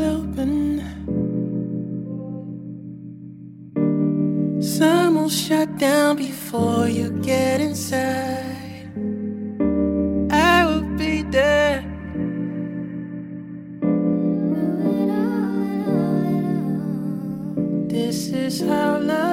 open. Sun will shut down before you get inside. I will be there. This is how love